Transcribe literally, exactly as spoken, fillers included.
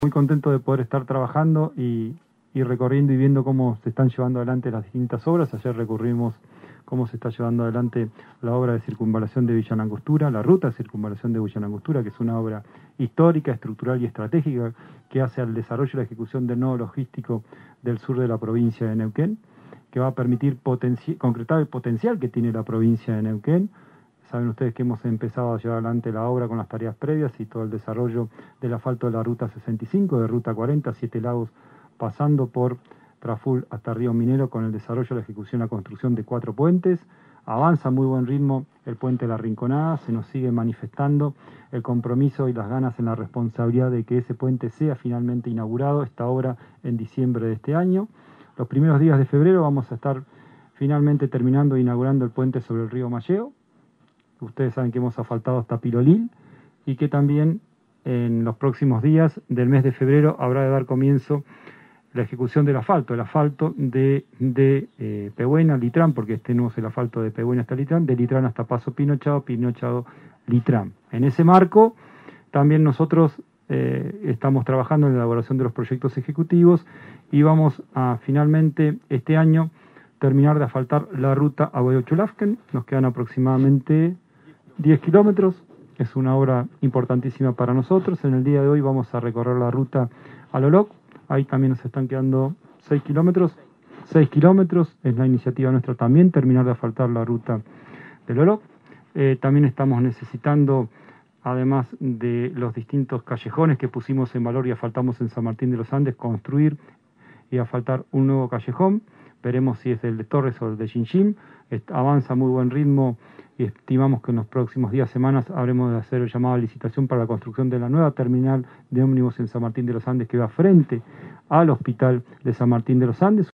Muy contento de poder estar trabajando y, y recorriendo y viendo cómo se están llevando adelante las distintas obras. Ayer recorrimos cómo se está llevando adelante la obra de circunvalación de Villa Langostura, la ruta de circunvalación de Villa Langostura, que es una obra histórica, estructural y estratégica que hace al desarrollo y la ejecución del nodo logístico del sur de la provincia de Neuquén, que va a permitir concretar el potencial que tiene la provincia de Neuquén. Saben ustedes que hemos empezado a llevar adelante la obra con las tareas previas y todo el desarrollo del asfalto de la ruta sesenta y cinco, de ruta cuarenta, Siete Lagos, pasando por Traful hasta Río Minero, con el desarrollo, la ejecución, la construcción de cuatro puentes. Avanza a muy buen ritmo el puente de la Rinconada, se nos sigue manifestando el compromiso y las ganas en la responsabilidad de que ese puente sea finalmente inaugurado, esta obra en diciembre de este año. Los primeros días de febrero vamos a estar finalmente terminando e inaugurando el puente sobre el río Malleo. Ustedes saben que hemos asfaltado hasta Pilolil y que también en los próximos días del mes de febrero habrá de dar comienzo la ejecución del asfalto, el asfalto de, de eh, Pehuena a Litrán, porque este no es el asfalto de Pehuena hasta Litrán, de Litrán hasta Paso Pinochado, Pinochado, Litrán. En ese marco también nosotros eh, estamos trabajando en la elaboración de los proyectos ejecutivos y vamos a finalmente este año terminar de asfaltar la ruta a Boyochulafken. Nos quedan aproximadamente diez kilómetros, es una obra importantísima para nosotros. En el día de hoy vamos a recorrer la ruta a Loloc, ahí también nos están quedando seis kilómetros, seis kilómetros, es la iniciativa nuestra también, terminar de asfaltar la ruta de Loloc. Eh, también estamos necesitando, además de los distintos callejones que pusimos en valor y asfaltamos en San Martín de los Andes, construir y asfaltar un nuevo callejón. Veremos si es el de Torres o el de Chinchín. Avanza a muy buen ritmo y estimamos que en los próximos días, semanas, habremos de hacer el llamado a licitación para la construcción de la nueva terminal de ómnibus en San Martín de los Andes, que va frente al hospital de San Martín de los Andes.